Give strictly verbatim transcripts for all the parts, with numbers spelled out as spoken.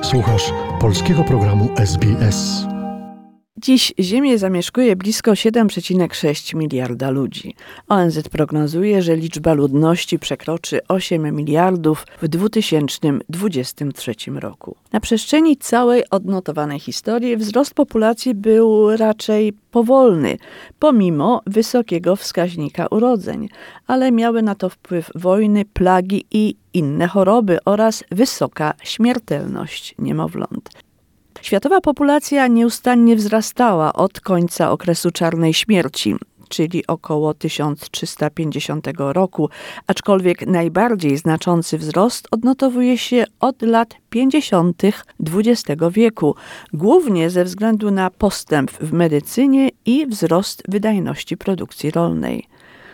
Słuchasz polskiego programu S B S. Dziś Ziemię zamieszkuje blisko siedem przecinek sześć miliarda ludzi. O N Z prognozuje, że liczba ludności przekroczy osiem miliardów w dwa tysiące dwudziestym trzecim roku. Na przestrzeni całej odnotowanej historii wzrost populacji był raczej powolny, pomimo wysokiego wskaźnika urodzeń, ale miały na to wpływ wojny, plagi i inne choroby oraz wysoka śmiertelność niemowląt. Światowa populacja nieustannie wzrastała od końca okresu czarnej śmierci, czyli około tysiąc trzysta pięćdziesiątego roku, aczkolwiek najbardziej znaczący wzrost odnotowuje się od lat pięćdziesiątych dwudziestego wieku, głównie ze względu na postęp w medycynie i wzrost wydajności produkcji rolnej.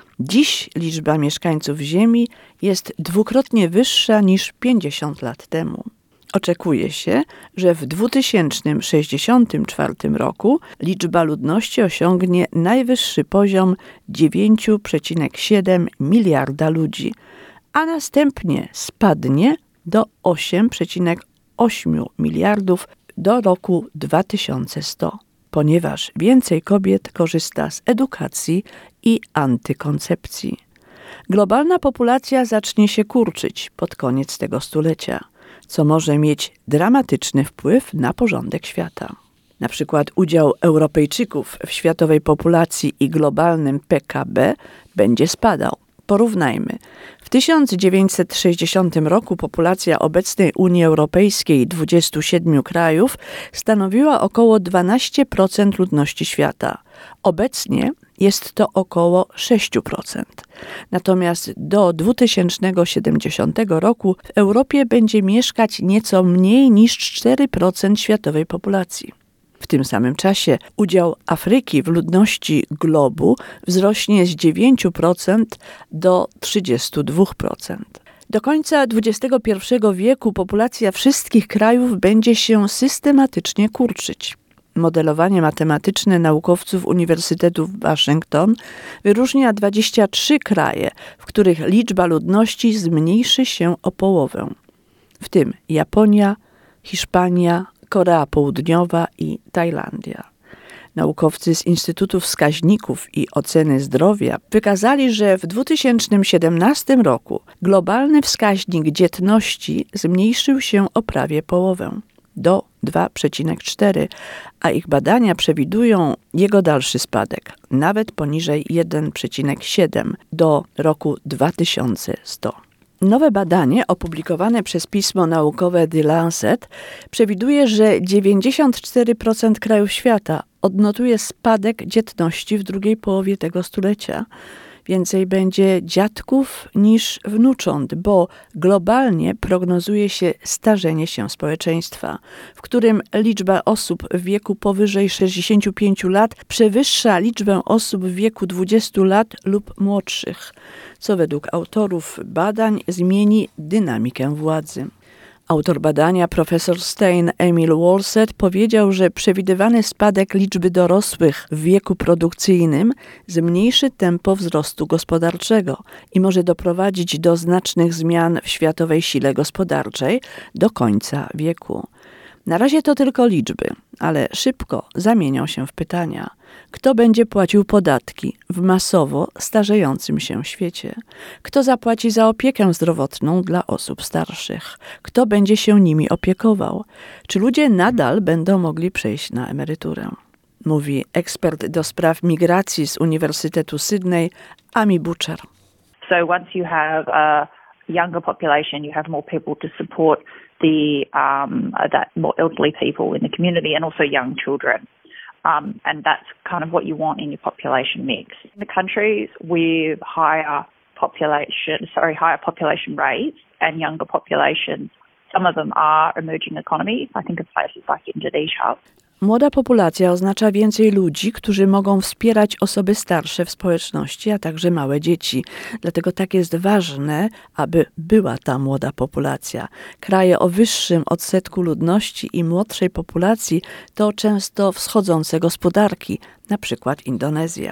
Dziś liczba mieszkańców Ziemi jest dwukrotnie wyższa niż pięćdziesiąt lat temu. Oczekuje się, że w dwa tysiące sześćdziesiątym czwartym roku liczba ludności osiągnie najwyższy poziom dziewięć przecinek siedem miliarda ludzi, a następnie spadnie do osiem przecinek osiem miliardów do roku dwa tysiące sto, ponieważ więcej kobiet korzysta z edukacji i antykoncepcji. Globalna populacja zacznie się kurczyć pod koniec tego stulecia, co może mieć dramatyczny wpływ na porządek świata. Na przykład udział Europejczyków w światowej populacji i globalnym P K B będzie spadał. Porównajmy. W tysiąc dziewięćset sześćdziesiątym roku populacja obecnej Unii Europejskiej dwudziestu siedmiu krajów stanowiła około dwanaście procent ludności świata. Obecnie jest to około sześć procent. Natomiast do dwa tysiące siedemdziesiątego roku w Europie będzie mieszkać nieco mniej niż cztery procent światowej populacji. W tym samym czasie udział Afryki w ludności globu wzrośnie z dziewięć procent do trzydziestu dwóch procent. Do końca dwudziestego pierwszego wieku populacja wszystkich krajów będzie się systematycznie kurczyć. Modelowanie matematyczne naukowców Uniwersytetu w Waszyngton wyróżnia dwadzieścia trzy kraje, w których liczba ludności zmniejszy się o połowę, w tym Japonia, Hiszpania, Korea Południowa i Tajlandia. Naukowcy z Instytutu Wskaźników i Oceny Zdrowia wykazali, że w dwa tysiące siedemnastym roku globalny wskaźnik dzietności zmniejszył się o prawie połowę, do dwa przecinek cztery, a ich badania przewidują jego dalszy spadek, nawet poniżej jeden przecinek siedem do roku dwa tysiące sto. Nowe badanie opublikowane przez pismo naukowe The Lancet przewiduje, że dziewięćdziesiąt cztery procent krajów świata odnotuje spadek dzietności w drugiej połowie tego stulecia. Więcej będzie dziadków niż wnucząt, bo globalnie prognozuje się starzenie się społeczeństwa, w którym liczba osób w wieku powyżej sześćdziesięciu pięciu lat przewyższa liczbę osób w wieku dwudziestu lat lub młodszych, co według autorów badań zmieni dynamikę władzy. Autor badania, profesor Stein Emil Wolset, powiedział, że przewidywany spadek liczby dorosłych w wieku produkcyjnym zmniejszy tempo wzrostu gospodarczego i może doprowadzić do znacznych zmian w światowej sile gospodarczej do końca wieku. Na razie to tylko liczby, ale szybko zamienią się w pytania. Kto będzie płacił podatki w masowo starzejącym się świecie? Kto zapłaci za opiekę zdrowotną dla osób starszych? Kto będzie się nimi opiekował? Czy ludzie nadal będą mogli przejść na emeryturę? Mówi ekspert do spraw migracji z Uniwersytetu Sydney, Amy Butcher. So once you have a younger population, you have more people to support the um, that more elderly people in the community and also young children. Um, and that's kind of what you want in your population mix. In the countries with higher population, sorry, higher population rates and younger populations, some of them are emerging economies. I think of places like Indonesia. Młoda populacja oznacza więcej ludzi, którzy mogą wspierać osoby starsze w społeczności, a także małe dzieci. Dlatego tak jest ważne, aby była ta młoda populacja. Kraje o wyższym odsetku ludności i młodszej populacji to często wschodzące gospodarki, na przykład Indonezja.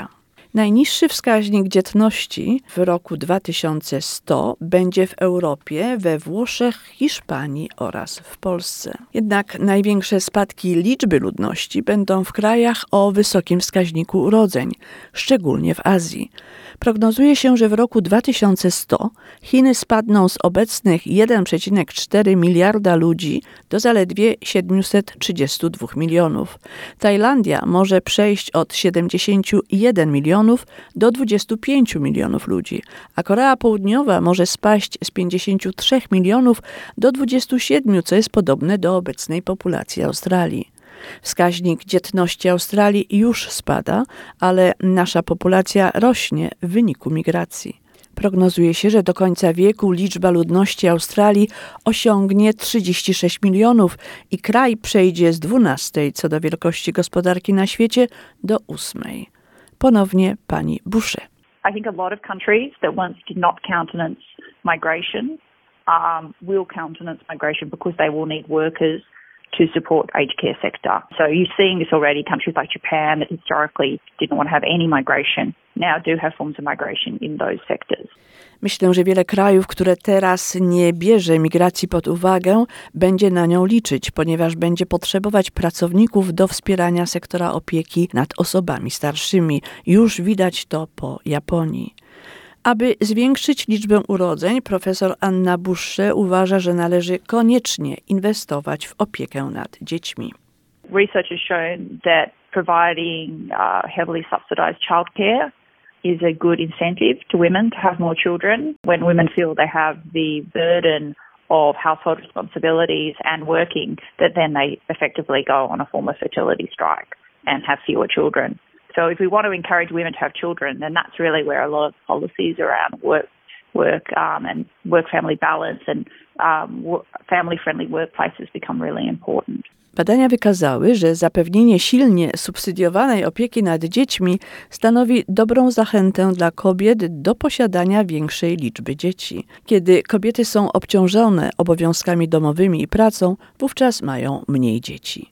Najniższy wskaźnik dzietności w roku dwa tysiące sto będzie w Europie, we Włoszech, Hiszpanii oraz w Polsce. Jednak największe spadki liczby ludności będą w krajach o wysokim wskaźniku urodzeń, szczególnie w Azji. Prognozuje się, że w roku dwa tysiące sto Chiny spadną z obecnych jeden przecinek cztery miliarda ludzi do zaledwie siedemset trzydzieści dwa milionów. Tajlandia może przejść od siedemdziesiąt jeden milionów do dwadzieścia pięć milionów ludzi, a Korea Południowa może spaść z pięćdziesiąt trzy milionów do dwudziestu siedmiu, co jest podobne do obecnej populacji Australii. Wskaźnik dzietności Australii już spada, ale nasza populacja rośnie w wyniku migracji. Prognozuje się, że do końca wieku liczba ludności Australii osiągnie trzydzieści sześć milionów i kraj przejdzie z dwunastej co do wielkości gospodarki na świecie do ósmej. Ponownie pani Boucher. I think a lot of countries that once did not countenance migration um, will countenance migration because they will need workers to support aged care sector. So you're seeing this already. Countries like Japan that historically didn't want to have any migration now do have forms of migration in those sectors. Myślę, że wiele krajów, które teraz nie bierze migracji pod uwagę, będzie na nią liczyć, ponieważ będzie potrzebować pracowników do wspierania sektora opieki nad osobami starszymi. Już widać to po Japonii. Aby zwiększyć liczbę urodzeń, profesor Anna Boucher uważa, że należy koniecznie inwestować w opiekę nad dziećmi. Research has shown that providing uh, heavily subsidized childcare is a good incentive to women to have more children. When women feel they have the burden of household responsibilities and working, that then they effectively go on a form of fertility strike and have fewer children. So if we want to encourage women to have children, then that's really where a lot of policies around work, work um, and work-family balance and um, family-friendly workplaces become really important. Badania wykazały, że zapewnienie silnie subsydiowanej opieki nad dziećmi stanowi dobrą zachętę dla kobiet do posiadania większej liczby dzieci. Kiedy kobiety są obciążone obowiązkami domowymi i pracą, wówczas mają mniej dzieci.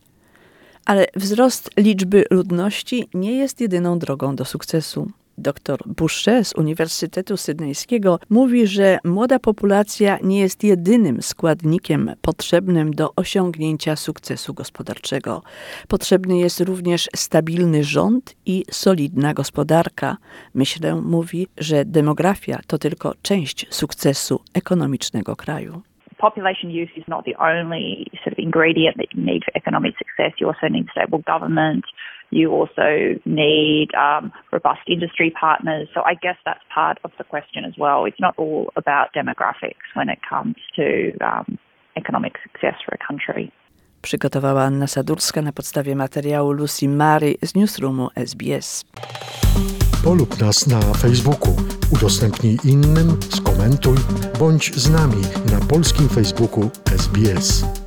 Ale wzrost liczby ludności nie jest jedyną drogą do sukcesu. Doktor Boucher z Uniwersytetu Sydneyskiego mówi, że młoda populacja nie jest jedynym składnikiem potrzebnym do osiągnięcia sukcesu gospodarczego. Potrzebny jest również stabilny rząd i solidna gospodarka. Myślę, mówi, że demografia to tylko część sukcesu ekonomicznego kraju. Population youth is not the only sort of ingredient that you need for economic success. You also need stable government. You also need um, robust industry partners. So I guess that's part of the question as well. It's not all about demographics when it comes to um, economic success for a country. Przygotowała Anna Sadurska na podstawie materiału Lucy Mary z Newsroomu S B S. Polub nas na Facebooku, udostępnij innym, skomentuj, bądź z nami na polskim Facebooku S B S.